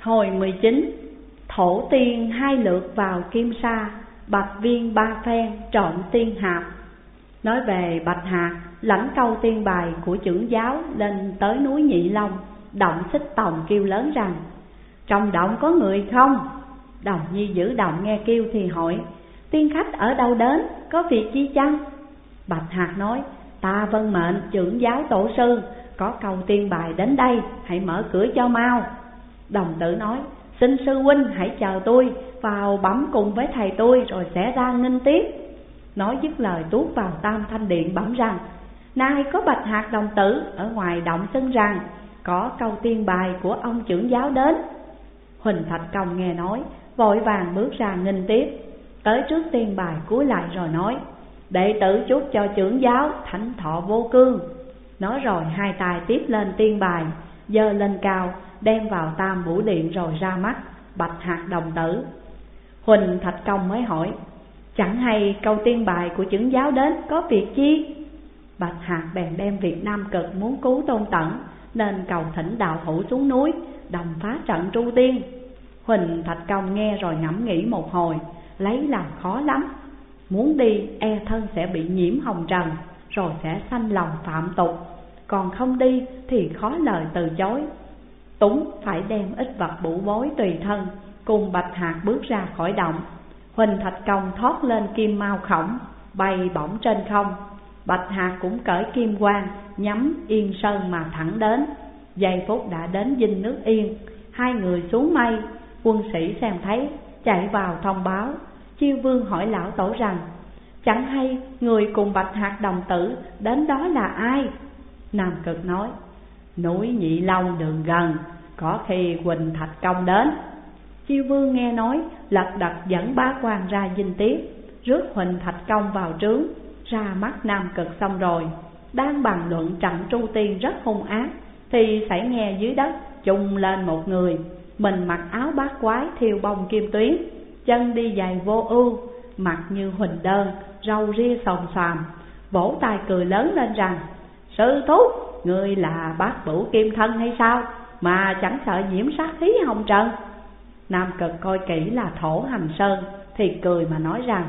Hồi 19, thổ tiên hai lượt vào Kim Sa, Bạch Viên ba phen trộn tiên hạp. Nói về Bạch Hạc lãnh câu tiên bài của chưởng giáo lên tới núi Nhị Long. Động Xích Tòng kêu lớn rằng: trong động có người không? Đồng Nhi giữ động nghe kêu thì hỏi: tiên khách ở đâu đến, có việc chi chăng? Bạch Hạc nói: ta vâng mệnh chưởng giáo tổ sư, có câu tiên bài đến đây, hãy mở cửa cho mau. Đồng Tử nói: xin sư huynh hãy chờ tôi vào bẩm cùng với thầy tôi, rồi sẽ ra nghênh tiếp. Nói dứt lời tuốt vào Tam Thanh Điện bẩm rằng: nay có Bạch Hạc đồng tử ở ngoài động xưng rằng có câu tiên bài của ông chưởng giáo đến. Huỳnh Thạch Công nghe nói, vội vàng bước ra nghênh tiếp. Tới trước tiên bài cúi lại rồi nói: đệ tử chúc cho chưởng giáo thánh thọ vô cương. Nói rồi hai tay tiếp lên tiên bài, giơ lên cao, đem vào Tam Vũ Điện rồi ra mắt Bạch Hạc đồng tử. Huỳnh Thạch Công mới hỏi: chẳng hay câu tiên bài của chưởng giáo đến có việc chi? Bạch Hạc bèn đem việc Nam Cực muốn cứu Tôn Tẩn, nên cầu thỉnh đạo hữu xuống núi đồng phá trận tru tiên. Huỳnh Thạch Công nghe rồi ngẫm nghĩ một hồi, lấy làm khó lắm. Muốn đi e thân sẽ bị nhiễm hồng trần, rồi sẽ sanh lòng phạm tục, còn không đi thì khó lời từ chối. Túng phải đem ít vật bủ bối tùy thân, cùng Bạch Hạc bước ra khỏi động. Huỳnh Thạch Công thoát lên kim mao khổng, bay bổng trên không. Bạch Hạc cũng cởi kim quang, nhắm Yên Sơn mà thẳng đến. Giây phút đã đến dinh nước Yên, hai người xuống mây. Quân sĩ xem thấy, chạy vào thông báo. Chiêu Vương hỏi lão tổ rằng: chẳng hay người cùng Bạch Hạc đồng tử đến đó là ai? Nam Cực nói: núi Nhị Long đường gần, có khi Huỳnh Thạch Công đến. Chiêu Vương nghe nói, lật đật dẫn bá quan ra dinh tiếp, rước Huỳnh Thạch Công vào trướng, ra mắt Nam Cực xong rồi. Đang bàn luận trận tru tiên rất hung ác, thì phải nghe dưới đất chung lên một người. Mình mặc áo bát quái thiêu bông kim tuyến, chân đi giày vô ưu, mặt như huỳnh đơn, râu ria xồm xoàm, vỗ tay cười lớn lên rằng: sư thúc, ngươi là bát bửu kim thân hay sao, mà chẳng sợ nhiễm sát khí hồng trần? Nam Cực coi kỹ là thổ hành sơn, thì cười mà nói rằng: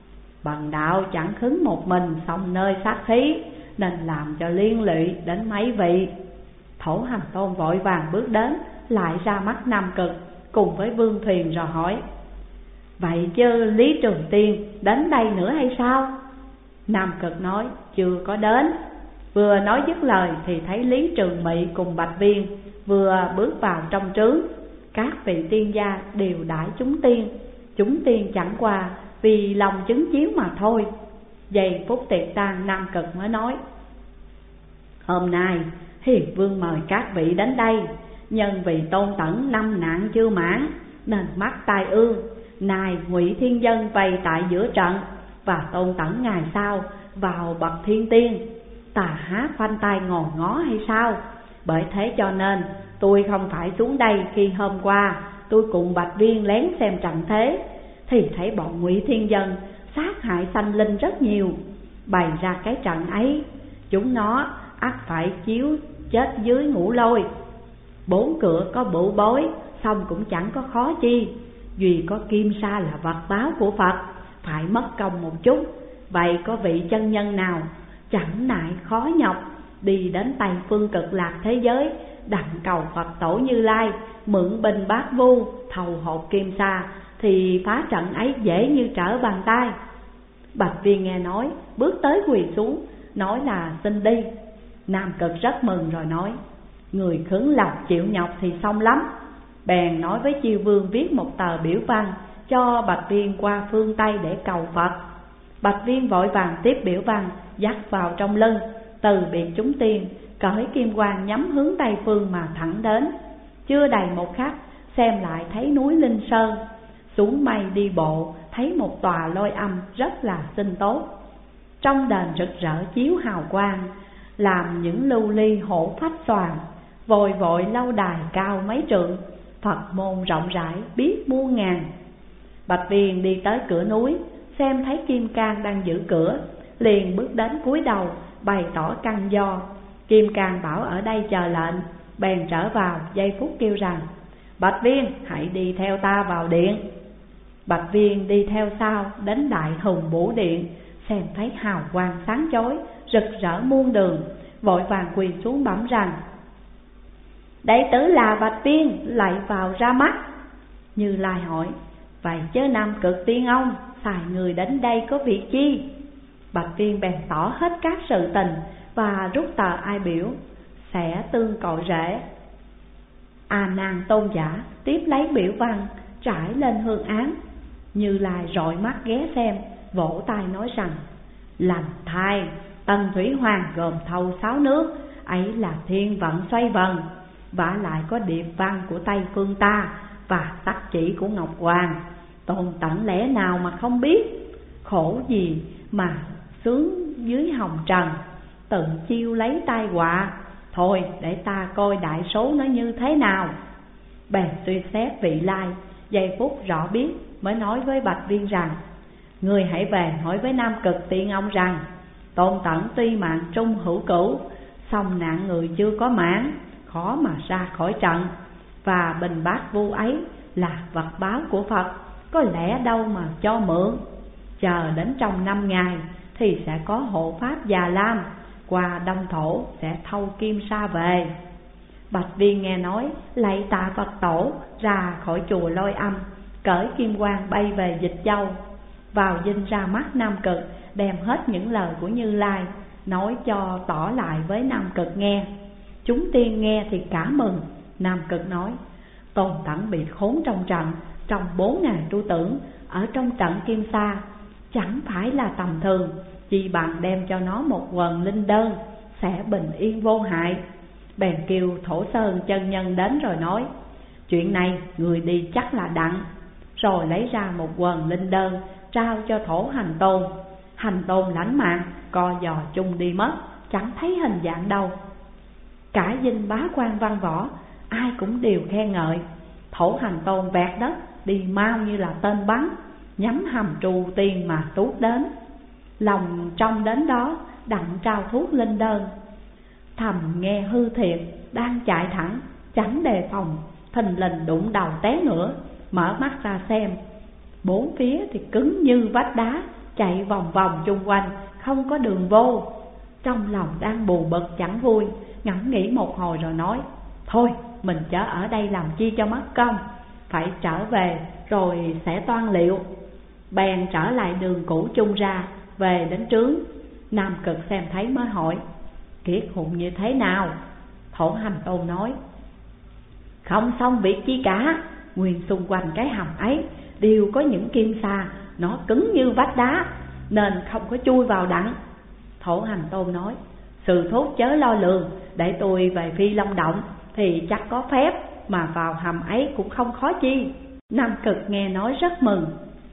bần đạo chẳng khứng một mình xong nơi sát khí, nên làm cho liên lụy đến mấy vị. Thổ hành tôn vội vàng bước đến, lại ra mắt Nam Cực cùng với Vương Thuyền rồi hỏi: vậy chứ Lý Trường Tiên đến đây nữa hay sao? Nam Cực nói: chưa có đến. Vừa nói dứt lời thì thấy Lý Trường Mị cùng Bạch Viên vừa bước vào trong trướng. Các vị tiên gia đều đãi chúng tiên chẳng qua vì lòng chứng chiếu mà thôi. Giây phút tiệc tang, Nam Cực mới nói: hôm nay Hiền Vương mời các vị đến đây, nhân vì Tôn Tẩn năm nạn chưa mãn nên mắc tai ương. Này Ngụy Thiên Dân vây tại giữa trận, và Tôn Tẩn ngày sau vào bậc thiên tiên, ta há khoanh tay ngồi ngó hay sao? Bởi thế cho nên tôi không phải xuống đây khi hôm qua tôi cùng Bạch Viên lén xem trận thế, thì thấy bọn Ngụy Thiên Dân sát hại sanh linh rất nhiều. Bày ra cái trận ấy, chúng nó ắt phải chiếu chết dưới Ngũ Lôi. Bốn cửa có bụ bối, xong cũng chẳng có khó chi. Duy có Kim Sa là vật báo của Phật, phải mất công một chút. Vậy có vị chân nhân nào chẳng nại khó nhọc đi đến Tây Phương Cực Lạc thế giới, đặng cầu Phật tổ Như Lai mượn binh bát vu thầu hộp Kim Sa, thì phá trận ấy dễ như trở bàn tay. Bạch Viên nghe nói, bước tới quỳ xuống, nói là xin đi. Nam Cực rất mừng rồi nói: người khứng lòng chịu nhọc thì xong lắm. Bèn nói với Chiêu Vương viết một tờ biểu văn cho Bạch Viên qua phương Tây để cầu Phật. Bạch Viên vội vàng tiếp biểu văn, dắt vào trong lưng, từ biệt chúng tiên, cởi kim quang nhắm hướng Tây Phương mà thẳng đến. Chưa đầy một khắc, xem lại thấy núi Linh Sơn. Xuống mây đi bộ, thấy một tòa lôi âm rất là xinh tốt. Trong đền rực rỡ chiếu hào quang, làm những lưu ly hổ phách xoàn. Vội vội lâu đài cao mấy trượng, Phật môn rộng rãi biết muôn ngàn. Bạch Viên đi tới cửa núi, xem thấy Kim Cang đang giữ cửa, liền bước đến cúi đầu bày tỏ căn do. Kim Cang bảo ở đây chờ lệnh, bèn trở vào giây phút kêu rằng: Bạch Viên hãy đi theo ta vào điện. Bạch Viên đi theo sau đến Đại Hùng Bổ Điện, xem thấy hào quang sáng chói rực rỡ muôn đường, vội vàng quỳ xuống bẩm rằng: đệ tử là Bạch Viên, lại vào ra mắt. Như Lai hỏi: vậy chớ Nam Cực Tiên ông xài người đến đây có việc chi? Bạch Viên bèn tỏ hết các sự tình và rút tờ ai biểu sẽ tương cội rễ. A Nan tôn giả tiếp lấy biểu văn trải lên hương án. Như Lai rọi mắt ghé xem, vỗ tay nói rằng: lành thay, Tần Thủy Hoàng gồm thâu 6 nước, ấy là thiên vận xoay vần, vả lại có điệp văn của Tây phương ta và tắc chỉ của Ngọc Hoàng. Tôn Tẩn lẽ nào mà không biết, khổ gì mà sướng dưới hồng trần, tự chiêu lấy tai họa. Thôi để ta coi đại số nó như thế nào. Bèn suy xét vị lai, giây phút rõ biết mới nói với Bạch Viên rằng: người hãy về hỏi với Nam Cực Tiên ông rằng, Tôn Tẩn tuy mạng trung hữu cửu, song nạn người chưa có mãn, khó mà ra khỏi trận. Và bình bát vu ấy là vật báo của Phật, có lẽ đâu mà cho mượn. Chờ đến trong 5 ngày thì sẽ có hộ pháp Già Lam qua Đông Thổ sẽ thâu kim sa về. Bạch Viên nghe nói, lạy tạ Phật tổ, ra khỏi chùa Lôi Âm, cởi kim quang bay về Dịch Châu, vào dinh ra mắt Nam Cực, đem hết những lời của Như Lai nói cho tỏ lại với Nam Cực nghe. Chúng tiên nghe thì cả mừng. Nam Cực nói: Tôn Tẩn bị khốn trong trận, trong 4 ngày tru tưởng ở trong trận kim sa, chẳng phải là tầm thường, chỉ bằng đem cho nó một quần linh đơn sẽ bình yên vô hại. Bèn kêu Thổ Sơn chân nhân đến rồi nói: chuyện này người đi chắc là đặng. Rồi lấy ra một quần linh đơn trao cho Thổ Hành Tôn. Hành Tôn lãnh mạng, co giò chung đi mất, chẳng thấy hình dạng đâu. Cả dinh bá quan văn võ ai cũng đều khen ngợi. Thổ Hành Tôn vẹt đất đi mau như là tên bắn, nhắm hầm trù tiên mà tuốt đến. Lòng trong đến đó đặng trao thuốc linh đơn, thầm nghe hư thiệt đang chạy thẳng, chẳng đề phòng, thình lình đụng đầu té ngửa. Mở mắt ra xem, 4 phía thì cứng như vách đá, chạy vòng vòng chung quanh, không có đường vô. Trong lòng đang bù bực chẳng vui, ngẫm nghĩ một hồi rồi nói: thôi mình chớ ở đây làm chi cho mất công, phải trở về rồi sẽ toan liệu. Bèn trở lại đường cũ chung ra, về đến trướng. Nam Cực xem thấy mới hỏi: kiết hùng như thế nào? Thổ Hành Tôn nói: không xong việc chi cả, nguyên xung quanh cái hầm ấy đều có những kim sa, nó cứng như vách đá nên không có chui vào đặng. Thổ Hành Tôn nói: sư thúc chớ lo lường, để tôi về Phi Long Động thì chắc có phép, mà vào hầm ấy cũng không khó chi. Nam Cực nghe nói rất mừng,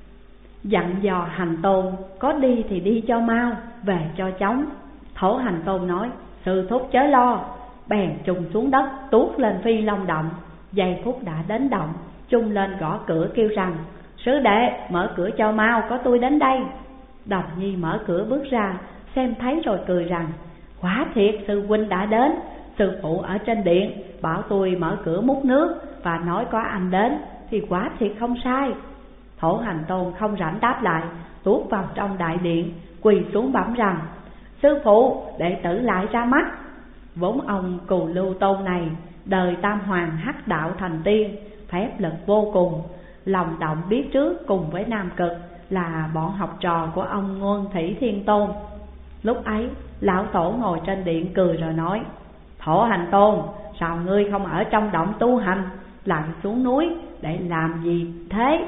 dặn dò Hành Tôn có đi thì đi cho mau, về cho chóng. Thổ Hành Tôn nói: sư thúc chớ lo. Bèn trùng xuống đất tuốt lên Phi Long Động. Giây phút đã đến động, trung lên gõ cửa kêu rằng: sứ đệ mở cửa cho mau, có tôi đến đây. Đồng Nhi mở cửa bước ra, xem thấy rồi cười rằng: quả thiệt sư huynh đã đến. Sư phụ ở trên điện bảo tôi mở cửa múc nước và nói có anh đến, thì quả thiệt không sai. Thổ Hành Tôn không rảnh đáp lại, tuốt vào trong đại điện, quỳ xuống bẩm rằng: sư phụ, đệ tử lại ra mắt. Vốn ông Cù Lưu Tôn này đời Tam Hoàng hắc đạo thành tiên, phép lực vô cùng. Lòng động biết trước cùng với Nam Cực là bọn học trò của ông Nguyên Thủy Thiên Tôn. Lúc ấy lão tổ ngồi trên điện cười rồi nói: Thổ Hành Tôn, sao ngươi không ở trong động tu hành, lại xuống núi để làm gì thế?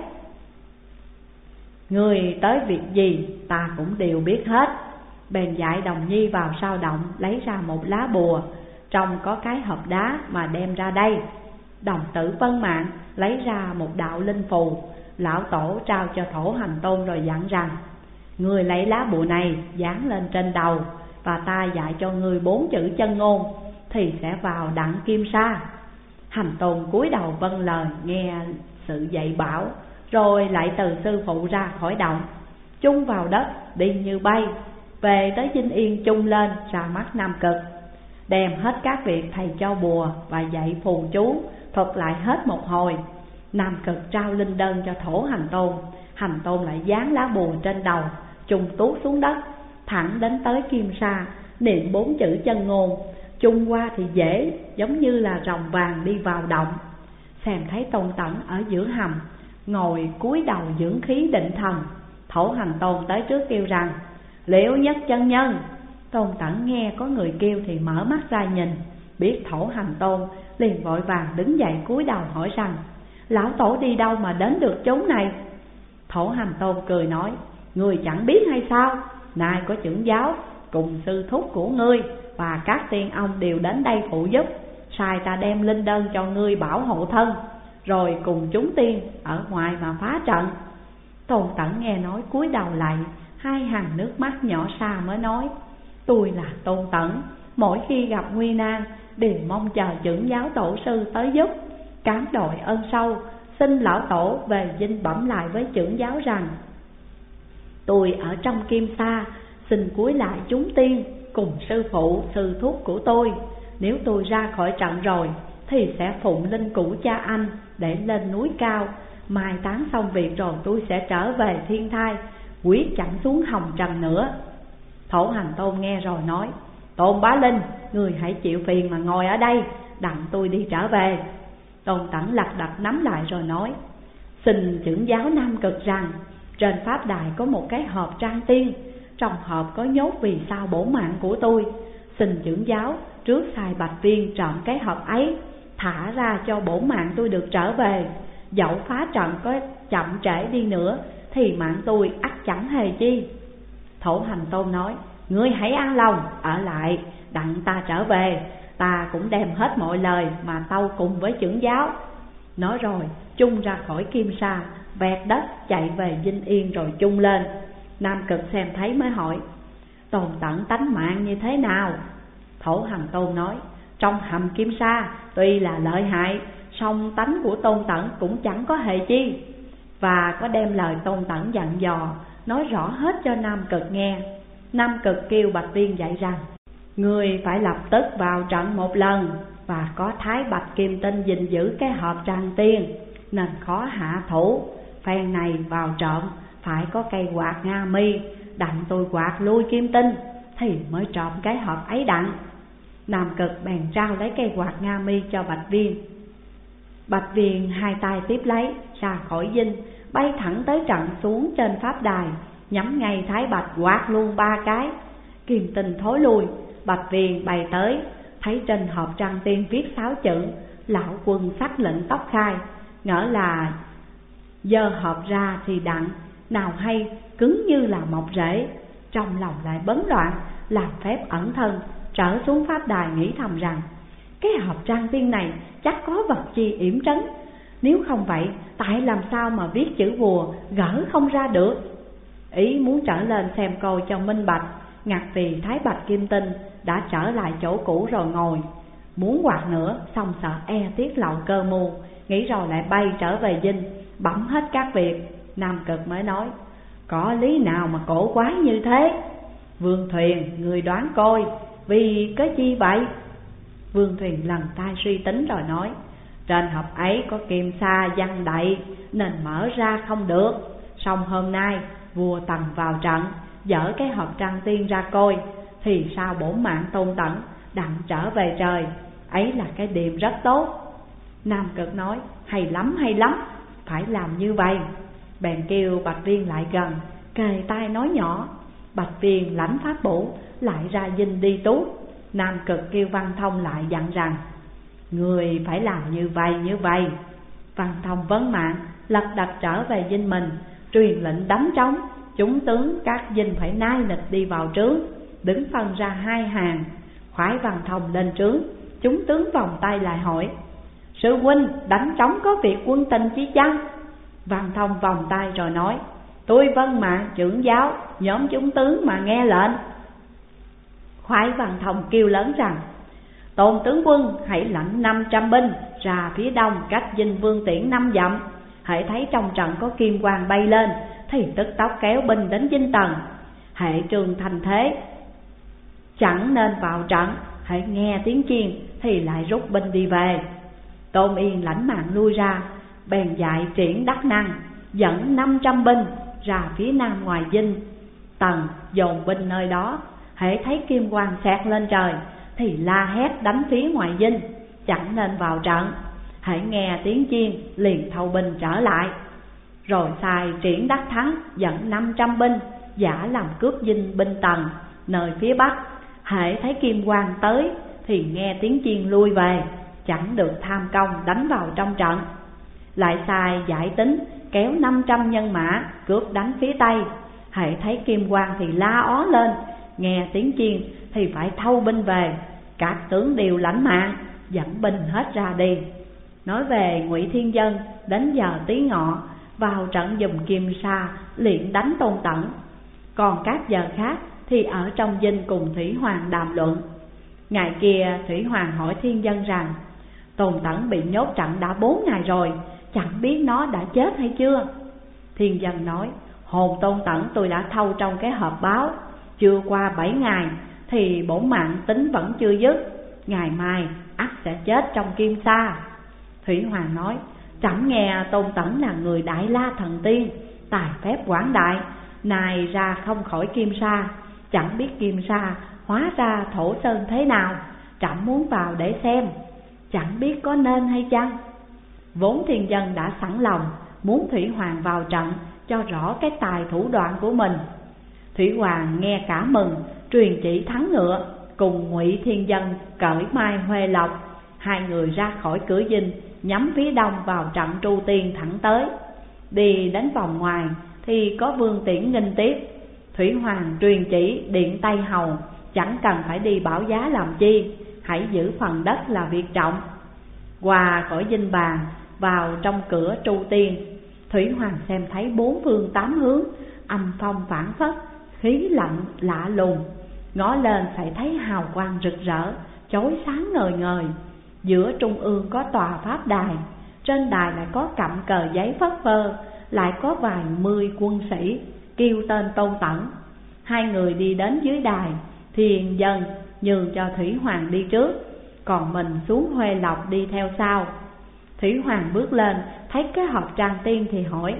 Ngươi tới việc gì ta cũng đều biết hết. Bèn dạy Đồng Nhi vào sau động lấy ra một lá bùa, trong có cái hộp đá mà đem ra đây. Đồng tử Vân Mạng lấy ra một đạo linh phù, lão tổ trao cho Thổ Hành Tôn rồi dặn rằng: ngươi lấy lá bùa này dán lên trên đầu, và ta dạy cho ngươi 4 chữ chân ngôn thì sẽ vào đặng kim sa. Hành Tôn cúi đầu vâng lời nghe sự dạy bảo, rồi lại từ sư phụ ra khỏi động, chung vào đất đi như bay, về tới Vinh Yên chung lên ra mắt Nam Cực. đem hết các việc thầy cho bùa và dạy phù chú thuật lại hết một hồi. Nam Cực trao linh đơn cho Thổ Hành Tôn, Hành Tôn lại dán lá bùa trên đầu, chung tuốt xuống đất, thẳng đến tới Kim Sa, niệm 4 chữ chân ngôn, chung qua thì dễ, giống như là rồng vàng đi vào động. Xem thấy Tôn Tẩn ở giữa hầm, ngồi cúi đầu dưỡng khí định thần. Thổ Hành Tôn tới trước kêu rằng: Liễu Nhất chân nhân. Tôn Tẩn nghe có người kêu thì mở mắt ra nhìn, biết Thổ Hành Tôn, liền vội vàng đứng dậy cúi đầu hỏi rằng: Lão Tổ đi đâu mà đến được chốn này? Thổ Hành Tôn cười nói: Ngươi chẳng biết hay sao? Nay có trưởng giáo cùng sư thúc của ngươi và các tiên ông đều đến đây phụ giúp, sai ta đem linh đơn cho ngươi bảo hộ thân, rồi cùng chúng tiên ở ngoài mà phá trận. Tôn Tẩn nghe nói cúi đầu lại, hai hàng nước mắt nhỏ xa mới nói: Tôi là Tôn Tẩn, mỗi khi gặp nguy nan đều mong chờ trưởng giáo tổ sư tới giúp, cám đội ơn sâu, xin lão tổ về dinh bẩm lại với trưởng giáo rằng: Tôi ở trong Kim Sa, xin cúi lại chúng tiên cùng sư phụ sư thúc của tôi. Nếu tôi ra khỏi trận rồi thì sẽ phụng linh cữu cha anh để lên núi cao, mai táng xong việc rồi tôi sẽ trở về thiên thai, quyết chẳng xuống hồng trần nữa. Thổ Hành Tôn nghe rồi nói: Tôn Bá Linh, người hãy chịu phiền mà ngồi ở đây, đặng tôi đi trở về. Tôn Tẩn lật đật nắm lại rồi nói: Xin trưởng giáo Nam Cực rằng, trên pháp đài có một cái hộp trang tiên, trong hộp có nhốt vì sao bổ mạng của tôi. Xin trưởng giáo trước sai Bạch Viên trộm cái hộp ấy, thả ra cho bổ mạng tôi được trở về. Dẫu phá trận có chậm trễ đi nữa thì mạng tôi ắt chẳng hề chi. Thổ Hành Tôn nói: Ngươi hãy an lòng ở lại, đặng ta trở về, ta cũng đem hết mọi lời mà tâu cùng với trưởng giáo. Nói rồi chung ra khỏi Kim Sa, vẹt đất chạy về Vinh Yên rồi chung lên. Nam Cực xem thấy mới hỏi: Tôn Tẩn tánh mạng như thế nào? Thổ Hành Tôn nói: Trong hầm Kim Sa tuy là lợi hại, song tánh của Tôn Tẩn cũng chẳng có hề chi. Và có đem lời Tôn Tẩn dặn dò nói rõ hết cho Nam Cực nghe. Nam Cực kêu Bạch Viên dạy rằng: Ngươi phải lập tức vào trận một lần, và có Thái Bạch Kim Tinh gìn giữ cái hộp trang tiên, nên khó hạ thủ. Phen này vào trộm phải có cây quạt Nga Mi, đặng tôi quạt lui Kim Tinh thì mới trộm cái hộp ấy đặng. Nam Cực bèn trao lấy cây quạt Nga Mi cho Bạch Viên. Bạch Viên hai tay tiếp lấy, ra khỏi dinh, bay thẳng tới trận xuống trên pháp đài, nhắm ngay Thái Bạch quạt luôn 3 cái. Kim Tinh thối lui, Bạch Viên bay tới, thấy trên hộp trang tiên viết 6 chữ: Lão quân sắc lệnh tóc khai. Ngỡ là giơ hộp ra thì đặng, nào hay cứng như là mọc rễ. Trong lòng lại bấn loạn, làm phép ẩn thân, trở xuống pháp đài nghĩ thầm rằng: Cái hộp trang tiên này chắc có vật chi yểm trấn, nếu không vậy tại làm sao mà viết chữ bùa gỡ không ra được. Ý muốn trở lên xem coi cho minh bạch, ngặt vì Thái Bạch Kim Tinh đã trở lại chỗ cũ rồi ngồi. Muốn quạt nữa, xong sợ e tiết lộ cơ mưu, nghĩ rồi lại bay trở về dinh, bẩm hết các việc. Nam Cực mới nói: Có lý nào mà cổ quái như thế? Vương Thuyền, người đoán coi, vì cái chi vậy? Vương Thuyền lần tay suy tính rồi nói: Trên hộp ấy có kim sa giăng đậy nên mở ra không được. Song hôm nay vua Tần vào trận, dỡ cái hộp trang tiên ra coi, thì sao bổn mạng Tôn Tẩn đặng trở về trời. Ấy là cái điểm rất tốt. Nam Cực nói: Hay lắm, hay lắm, phải làm như vậy. Bèn kêu Bạch Viên lại gần, kề tai nói nhỏ. Bạch Viên lãnh pháp bổ, lại ra dinh đi tuốt. Nam Cực kêu Văn Thông lại dặn rằng: Người phải làm như vậy. Văn Thông vấn mạng, lật đật trở về dinh mình, truyền lệnh đánh trống. Chúng tướng các dinh phải nai nịch đi vào trướng, đứng phân ra 2 hàng. Khoái Văn Thông lên trướng, chúng tướng vòng tay lại hỏi: Sư huynh đánh trống có việc quân tình chi chăng? Văn Thông vòng tay rồi nói: Tôi vâng mạng trưởng giáo, nhóm chúng tướng mà nghe lệnh. Khoái Văn Thông kêu lớn rằng: Tôn tướng quân hãy lãnh 500 binh ra phía đông cách dinh Vương Tiễn 5 dặm. Hãy thấy trong trận có kim quang bay lên thì tức tốc kéo binh đến dinh Tần. Hệ trường thành thế, chẳng nên vào trận, hãy nghe tiếng chiên thì lại rút binh đi về. Tôn Yên lãnh mạng lui ra, bèn dạy Triển Đắc Năng dẫn 500 binh ra phía nam ngoài dinh. Tần dồn binh nơi đó, hễ thấy kim quang xẹt lên trời thì la hét đánh phía ngoài dinh, chẳng nên vào trận. Hãy nghe tiếng chiên liền thâu binh trở lại. Rồi sai Triển Đắc Thắng dẫn 500 binh giả làm cướp dinh binh Tần nơi phía bắc. Hễ thấy kim quang tới thì nghe tiếng chiên lui về, chẳng được tham công đánh vào trong trận. Lại sai Giải Tính kéo 500 nhân mã cướp đánh phía tây. Hễ thấy kim quang thì la ó lên, nghe tiếng chiên thì phải thâu binh về. Các tướng đều lãnh mạng, dẫn binh hết ra đi. Nói về Ngụy Thiên Dân đến giờ tí ngọ vào trận giùm Kim Sa liền đánh Tôn Tẩn. Còn các giờ khác thì ở trong dinh cùng Thủy Hoàng đàm luận. Ngày kia Thủy Hoàng hỏi Thiên Dân rằng: Tôn Tẩn bị nhốt trận đã 4 ngày rồi, chẳng biết nó đã chết hay chưa? Thiên Dân nói: hồn Tôn Tẩn tôi đã thâu trong cái hộp báo, chưa qua 7 ngày thì bổn mạng tính vẫn chưa dứt, ngày mai ắt sẽ chết trong Kim Sa. Thủy Hoàng nói: trẫm nghe Tôn Tẩn là người Đại La thần tiên, tài phép quảng đại, nay ra không khỏi Kim Sa, chẳng biết Kim Sa hóa ra Thổ Sơn thế nào, trẫm muốn vào để xem, chẳng biết có nên hay chăng? Vốn Thiên Dân đã sẵn lòng muốn Thủy Hoàng vào trận cho rõ cái tài thủ đoạn của mình. Thủy Hoàng nghe cả mừng, truyền chỉ thắng ngựa, cùng Ngụy Thiên Dân cởi Mai Huê Lộc. Hai người ra khỏi cửa dinh, nhắm phía đông vào trận Tru Tiên thẳng tới. Đi đến vòng ngoài thì có Vương Tiễn nghênh tiếp. Thủy Hoàng truyền chỉ điện Tây Hầu, chẳng cần phải đi bảo giá làm chi, hãy giữ phần đất là việc trọng. Qua khỏi dinh bàn, vào trong cửa Tru Tiên, Thủy Hoàng xem thấy 4 phương 8 hướng, âm phong phảng phất, khí lạnh lạ lùng. Ngó lên phải thấy hào quang rực rỡ, chói sáng ngời ngời. Giữa trung ương có tòa pháp đài, trên đài lại có cặp cờ giấy phất phơ, lại có vài 10 quân sĩ kêu tên Tôn Tẩn. Hai người đi đến dưới đài, Thiên Dân nhường cho Thủy Hoàng đi trước, còn mình xuống Huê Lộc đi theo sau. Thủy Hoàng bước lên thấy cái hộp trang tiên thì hỏi: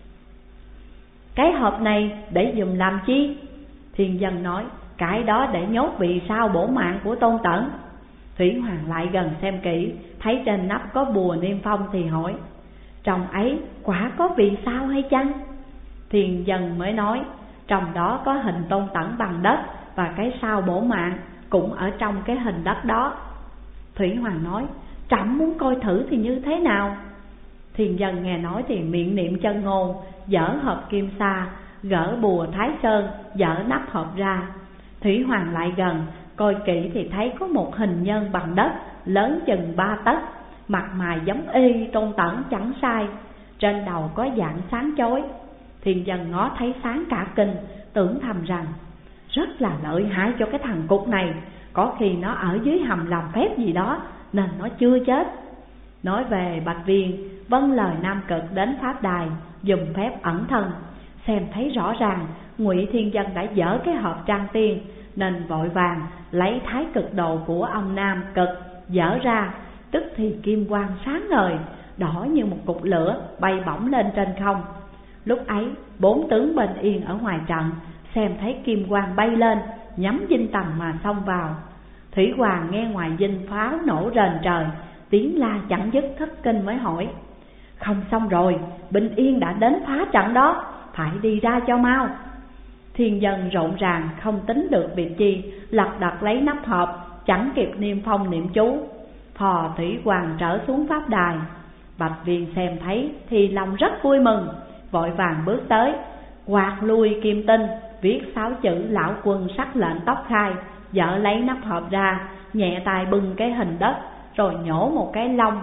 cái hộp này để dùng làm chi? Thiên Dân nói: cái đó để nhốt vì sao bổ mạng của Tôn Tẩn. Thủy Hoàng lại gần xem kỹ, thấy trên nắp có bùa niêm phong thì hỏi: trong ấy quả có vì sao hay chăng? Thiên Dân mới nói: trong đó có hình Tôn Tẩn bằng đất, và cái sao bổ mạng cũng ở trong cái hình đất đó. Thủy Hoàng nói: trẫm muốn coi thử thì như thế nào? Thiên Dân nghe nói thì miệng niệm chân ngôn, dở hộp kim sa, gỡ bùa Thái Sơn, dở nắp hộp ra. Thủy Hoàng lại gần, coi kỹ thì thấy có một hình nhân bằng đất, lớn chừng 3 tấc, mặt mày giống y Tôn Tẩn chẳng sai, trên đầu có dạng sáng chói. Thiên Dân ngó thấy sáng cả kinh, tưởng thầm rằng: rất là lợi hại cho cái thằng cục này, có khi nó ở dưới hầm làm phép gì đó nên nó chưa chết. Nói về Bạch Viên, vâng lời Nam Cực đến pháp đài, dùng phép ẩn thân, xem thấy rõ ràng Ngụy Thiên Dân đã dở cái hộp trang tiên, nên vội vàng lấy Thái Cực Đồ của ông Nam Cực dở ra, tức thì kim quang sáng ngời, đỏ như một cục lửa bay bổng lên trên không. Lúc ấy 4 tướng bên yên ở ngoài trận xem thấy kim quang bay lên, nhắm dinh Tần mà xông vào. Thủy Hoàng nghe ngoài dinh pháo nổ rền trời, tiếng la chẳng dứt, thất kinh mới hỏi: không xong rồi, binh yên đã đến phá trận đó, phải đi ra cho mau. Thiên Dân rộn ràng không tính được việc chi, lật đật lấy nắp hộp, chẳng kịp niêm phong niệm chú. Phò Thủy Hoàng trở xuống pháp đài. Bạch Viên xem thấy thì lòng rất vui mừng, vội vàng bước tới, quạt lui kim tinh, viết 6 chữ Lão Quân sắc lệnh tóc khai, dở lấy nắp hộp ra, nhẹ tay bưng cái hình đất, rồi nhổ một cái lông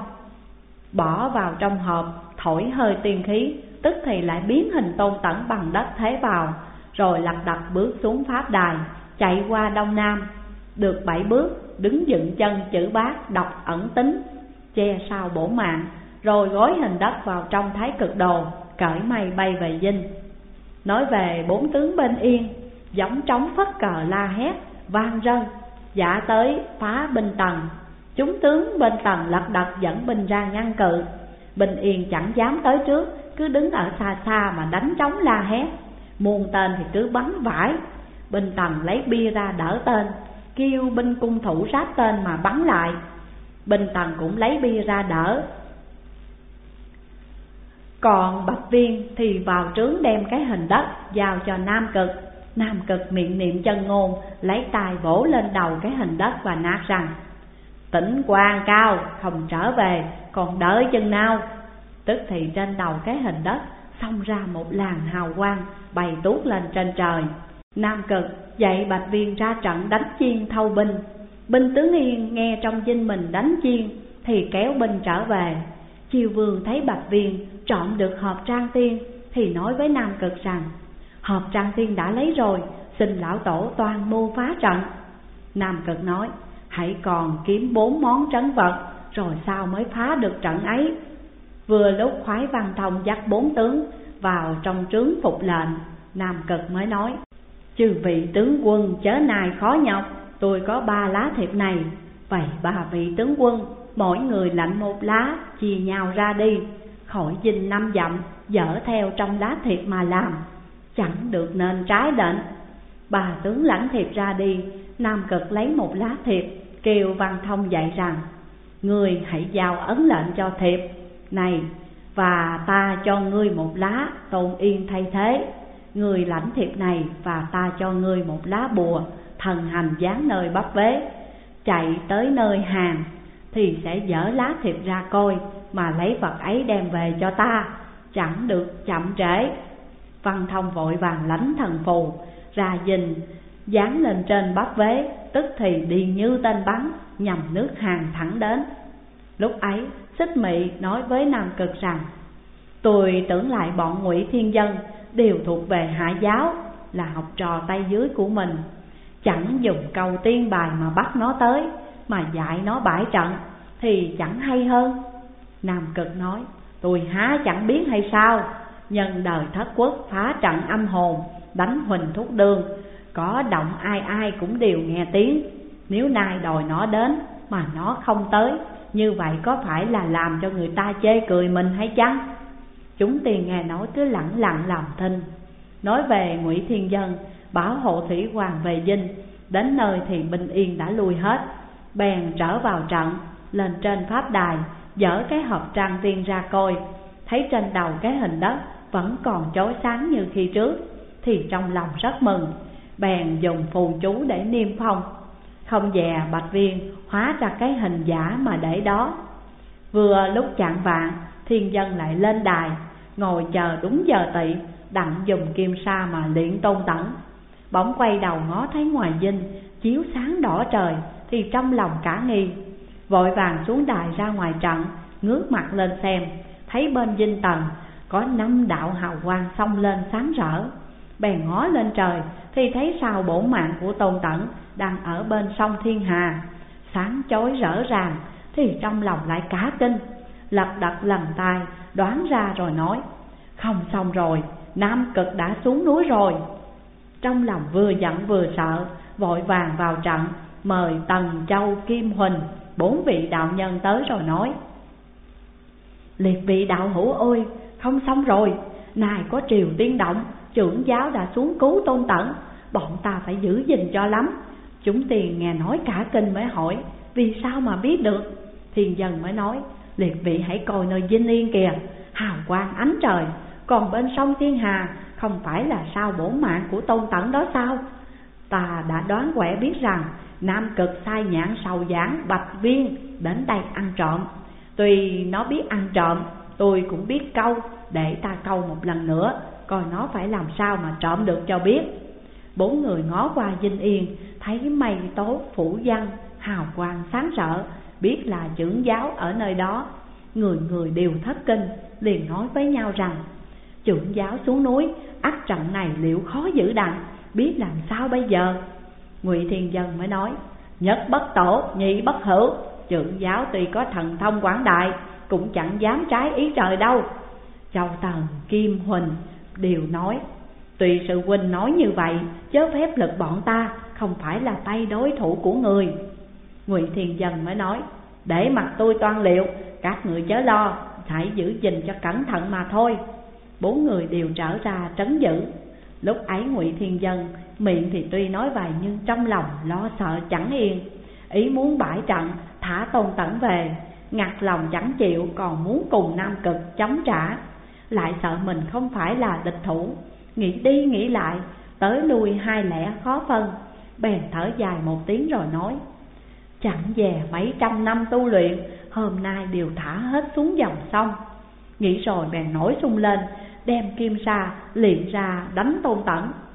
bỏ vào trong hộp, thổi hơi tiên khí, tức thì lại biến hình Tôn Tẩn bằng đất thế vào, rồi lật đật bước xuống pháp đài, chạy qua đông nam, được 7 bước, đứng dựng chân chữ bát đọc ẩn tính, che sau bổ mạng, rồi gói hình đất vào trong Thái Cực Đồ, cởi mây bay về dinh. Nói về 4 tướng bên yên, giống trống phất cờ la hét vang rân, giả tới phá binh Tần. Chúng tướng bên Tần lật đật dẫn binh ra ngăn cự. Binh Yên chẳng dám tới trước, cứ đứng ở xa xa mà đánh trống la hét. Muôn tên thì cứ bắn vãi. Binh Tần lấy bia ra đỡ tên, kêu binh cung thủ sát tên mà bắn lại. Binh Tần cũng lấy bia ra đỡ. Còn Bạch Viên thì vào trướng đem cái hình đất giao cho Nam Cực. Nam Cực miệng niệm chân ngôn, lấy tay vỗ lên đầu cái hình đất và nạt rằng: Tỉnh Quan Cao không trở về, còn đợi chừng nào? Tức thì trên đầu cái hình đất xông ra một làn hào quang bay tuốt lên trên trời. Nam Cực dạy Bạch Viên ra trận đánh chiên thâu binh. Binh tướng Yên nghe trong dinh mình đánh chiên thì kéo binh trở về. Chiêu Vương thấy Bạch Viên trộm được hộp Trang Tiên thì nói với Nam Cực rằng: Hộp Trang Tiên đã lấy rồi, xin lão tổ toàn mưu phá trận. Nam Cực nói: Hãy còn kiếm 4 món trấn vật, rồi sao mới phá được trận ấy. Vừa lúc Khoái Văn Thông dắt 4 tướng vào trong trướng phục lệnh, Nam Cực mới nói: Chư vị tướng quân chớ nài khó nhọc, tôi có 3 lá thiệp này. Vậy 3 vị tướng quân mỗi người lãnh 1 lá, chia nhau ra đi, khỏi dinh 5 dặm, dở theo trong lá thiệp mà làm, chẳng được nên trái lệnh. 3 tướng lãnh thiệp ra đi. Nam Cực lấy 1 lá thiệp, kêu Văn Thông dạy rằng: Ngươi hãy giao ấn lệnh cho thiệp này, và ta cho ngươi 1 lá Tôn Yên thay thế. Ngươi lãnh thiệp này và ta cho ngươi 1 lá bùa thần hành dán nơi bắp vế. Chạy tới nơi hàng thì sẽ dở lá thiệp ra coi, mà lấy vật ấy đem về cho ta, chẳng được chậm trễ. Văn Thông vội vàng lãnh thần phù ra dình, dán lên trên bắp vế, tức thì đi như tên bắn nhằm nước hàng thẳng đến. Lúc ấy Xích Mị nói với Nam Cực rằng: Tôi tưởng lại bọn Ngụy Thiên Dân đều thuộc về Hạ giáo, là học trò tay dưới của mình, chẳng dùng câu tiên bài mà bắt nó tới, mà dạy nó bãi trận thì chẳng hay hơn. Nam Cực nói: Tôi há chẳng biết hay sao, nhân đời Thất Quốc phá trận âm hồn, đánh Huỳnh Thúc Đường, có động ai ai cũng đều nghe tiếng. Nếu nay đòi nó đến mà nó không tới, như vậy có phải là làm cho người ta chê cười mình hay chăng? Chúng tiền nghe nói cứ lẳng lặng làm thinh. Nói về Ngụy Thiên Dân bảo hộ thủy hoàng về dinh, đến nơi thì binh Yên đã lui hết. Bèn trở vào trận, lên trên pháp đài, dở cái hộp Trang Tiên ra coi, thấy trên đầu cái hình đất vẫn còn chói sáng như khi trước, thì trong lòng rất mừng. Bèn dùng phù chú để niêm phong, không dè Bạch Viên hóa ra cái hình giả mà để đó. Vừa lúc chạng vạng, Thiên Dân lại lên đài, ngồi chờ đúng giờ tỵ, đặng dùng kim sa mà luyện Tôn Tẩn. Bỗng quay đầu ngó thấy ngoài dinh chiếu sáng đỏ trời, thì trong lòng cả nghi, vội vàng xuống đài ra ngoài trận, ngước mặt lên xem, thấy bên dinh Tần có 5 đạo hào quang xông lên sáng rỡ. Bèn ngó lên trời thì thấy sao bổ mạng của Tôn Tẩn đang ở bên sông Thiên Hà, sáng chói rỡ ràng, thì trong lòng lại cả kinh, lật đật lần tay đoán ra rồi nói: Không xong rồi, Nam Cực đã xuống núi rồi. Trong lòng vừa giận vừa sợ, vội vàng vào trận, mời Tần, Châu, Kim, Huỳnh 4 vị đạo nhân tới rồi nói: Liệt vị đạo hữu ơi, không xong rồi, này có triều tiên động, trưởng giáo đã xuống cứu Tôn Tẩn, bọn ta phải giữ gìn cho lắm. Chúng tiền nghe nói cả kinh mới hỏi: Vì sao mà biết được? Thiên Dân mới nói: Liệt vị hãy coi nơi dinh Yên kìa, hào quang ánh trời, còn bên sông Thiên Hà không phải là sao bổ mạng của Tôn Tẩn đó sao? Ta đã đoán quẻ biết rằng Nam Cực sai nhãn sầu giảng Bạch Viên đến đây ăn trộm. Tuy nó biết ăn trộm, tôi cũng biết câu, để ta câu một lần nữa, coi nó phải làm sao mà trộm được cho biết. 4 người ngó qua dinh Yên, thấy mây tố phủ văn, hào quang sáng rỡ, biết là trưởng giáo ở nơi đó. Người người đều thất kinh, liền nói với nhau rằng: Trưởng giáo xuống núi, ắt trận này liệu khó giữ đặng, biết làm sao bây giờ? Ngụy Thiên Dân mới nói: Nhất bất tổ, nhị bất hữu. Trưởng giáo tuy có thần thông quảng đại, cũng chẳng dám trái ý trời đâu. Châu Tần, Kim, Huỳnh đều nói: Tùy sự huynh nói như vậy, chớ phép lực bọn ta không phải là tay đối thủ của người. Ngụy Thiền Dân mới nói: để mặc tôi toan liệu, các người chớ lo, hãy giữ gìn cho cẩn thận mà thôi. 4 người đều trở ra trấn giữ. Lúc ấy Ngụy Thiền Dân miệng thì tuy nói vậy nhưng trong lòng lo sợ chẳng yên, ý muốn bãi trận thả Tôn Tẩn về, ngặt lòng chẳng chịu, còn muốn cùng Nam Cực chống trả. Lại sợ mình không phải là địch thủ, nghĩ đi nghĩ lại, tới lui hai lẻ khó phân, bèn thở dài một tiếng rồi nói: chẳng về mấy trăm năm tu luyện, hôm nay đều thả hết xuống dòng sông. Nghĩ rồi bèn nổi sung lên, đem kim sa liền ra đánh Tôn Tẩn.